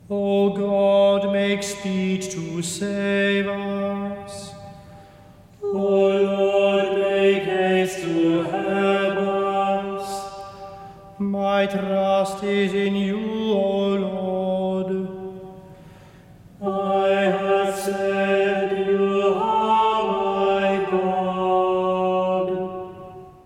O God, make speed to save us. O Lord, make haste to help us. My trust is in you, O Lord. I have said, you are my God.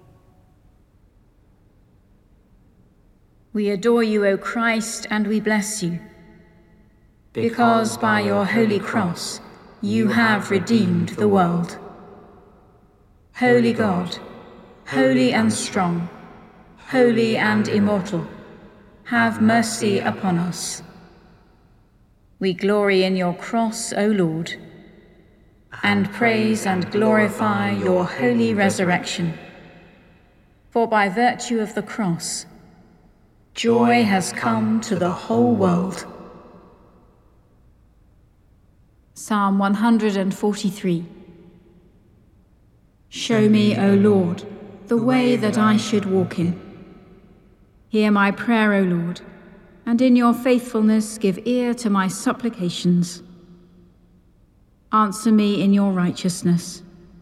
We adore you, O Christ, and we bless you, because by your holy cross you have redeemed the world. Holy God, holy and strong, holy and immortal, have mercy upon us. We glory in your cross, O Lord, and praise and glorify your holy resurrection. For by virtue of the cross, joy has come to the whole world. Psalm 143. Show me, O Lord, the way that I should walk in. Hear my prayer, O Lord, and in your faithfulness give ear to my supplications. Answer me in your righteousness.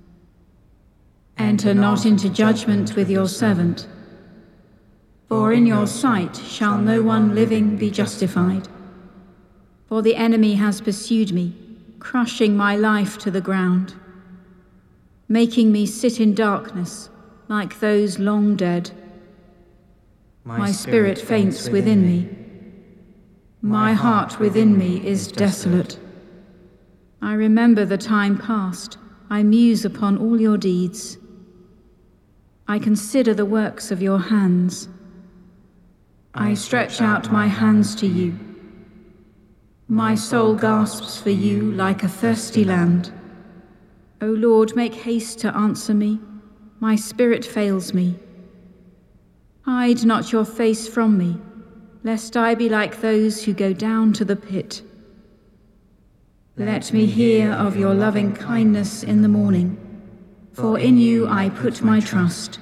Enter not into judgment with your servant, for in your sight shall no one living be justified. For the enemy has pursued me, crushing my life to the ground, making me sit in darkness like those long dead. My spirit faints within me. My heart within me is desolate. I remember the time past. I muse upon all your deeds. I consider the works of your hands. I stretch out my hands to you. My soul gasps for you like a thirsty land. O Lord, make haste to answer me. My spirit fails me. Hide not your face from me, lest I be like those who go down to the pit. Let me hear of your loving kindness in the morning, for in you I put my trust.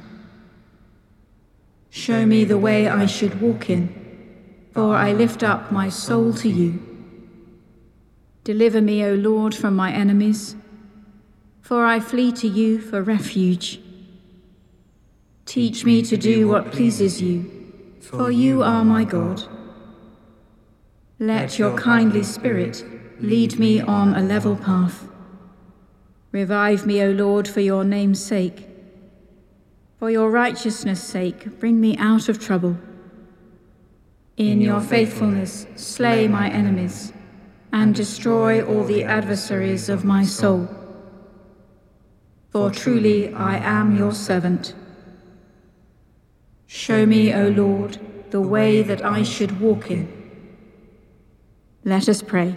Show me the way I should walk in, for I lift up my soul to you. Deliver me, O Lord, from my enemies, for I flee to you for refuge. Teach me to do what pleases you, for you are my God. Let your kindly spirit lead me on a level path. Revive me, O Lord, for your name's sake. For your righteousness' sake, bring me out of trouble. In your faithfulness, slay my enemies, and destroy all the adversaries of my soul. For truly I am your servant. Show me, O Lord, the way that I should walk in. Let us pray.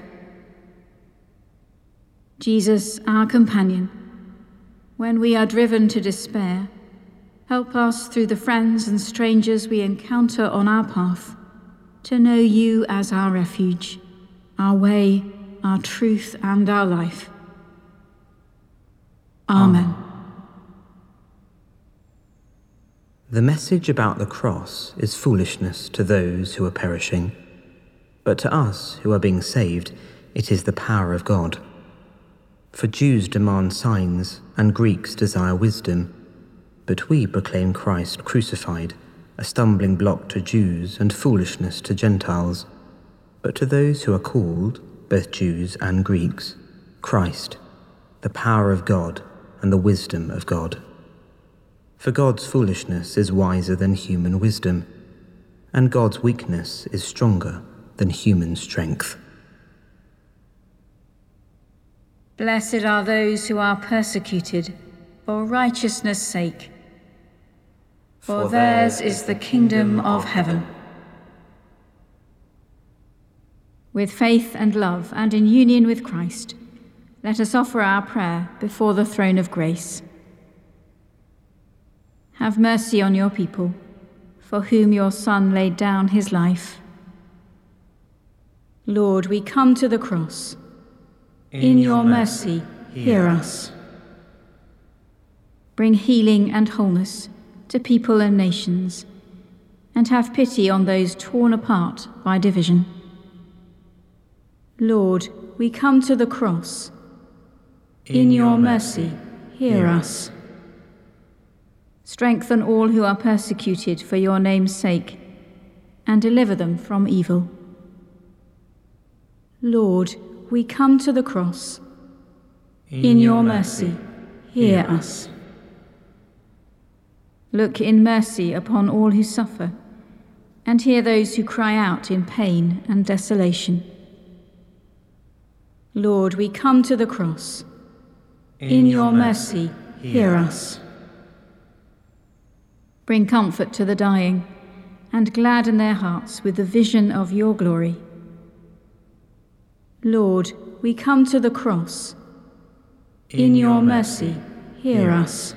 Jesus, our companion, when we are driven to despair, help us through the friends and strangers we encounter on our path to know you as our refuge, our way, our truth, and our life. Amen. The message about the cross is foolishness to those who are perishing, but to us who are being saved, it is the power of God. For Jews demand signs, and Greeks desire wisdom, but we proclaim Christ crucified, a stumbling block to Jews and foolishness to Gentiles. But to those who are called, both Jews and Greeks, Christ, the power of God and the wisdom of God. For God's foolishness is wiser than human wisdom, and God's weakness is stronger than human strength. Blessed are those who are persecuted for righteousness' sake, for theirs is the kingdom of heaven. With faith and love and in union with Christ, let us offer our prayer before the throne of grace. Have mercy on your people, for whom your Son laid down his life. Lord, we come to the cross. In your mercy, hear us. Bring healing and wholeness to people and nations, and have pity on those torn apart by division. Lord, we come to the cross. In your mercy, hear us. Strengthen all who are persecuted for your name's sake, and deliver them from evil. Lord, we come to the cross. In your mercy, hear us. Look in mercy upon all who suffer, and hear those who cry out in pain and desolation. Lord, we come to the cross. In your mercy, hear us. Bring comfort to the dying, and gladden their hearts with the vision of your glory. Lord, we come to the cross. In your mercy, hear us.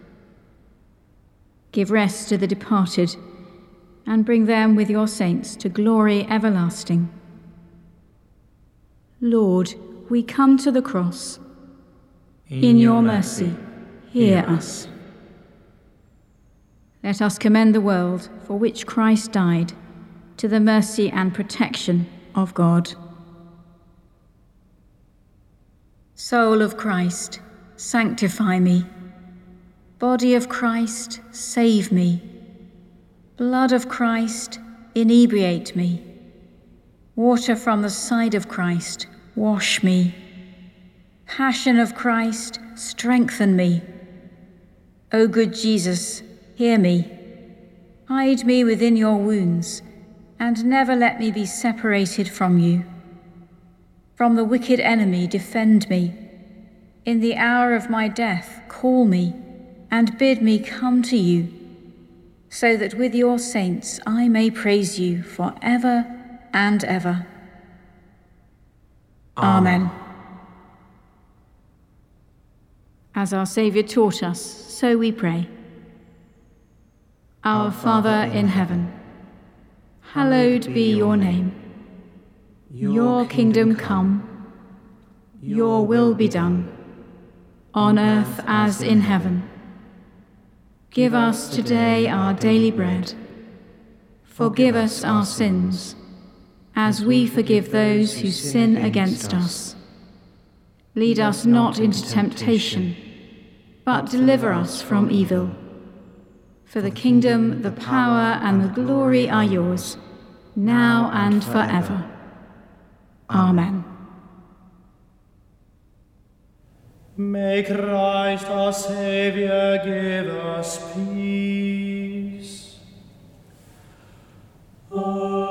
Give rest to the departed, and bring them with your saints to glory everlasting. Lord, we come to the cross. In your mercy, hear us. Let us commend the world for which Christ died to the mercy and protection of God. Soul of Christ, sanctify me. Body of Christ, save me. Blood of Christ, inebriate me. Water from the side of Christ, wash me. Passion of Christ, strengthen me. O good Jesus, hear me. Hide me within your wounds, and never let me be separated from you. From the wicked enemy defend me. In the hour of my death call me, and bid me come to you, so that with your saints I may praise you for ever and ever. Amen. As our Saviour taught us, so we pray. Our Father in heaven, hallowed be your name. Your kingdom come, your will be done, on earth as in heaven. Give us today our daily bread. Forgive us our sins, as we forgive those who sin against us. Lead us not into temptation, but deliver us from evil. For the kingdom, the power, and the glory are yours, now and forever. Amen. May Christ our Saviour give us peace. Amen.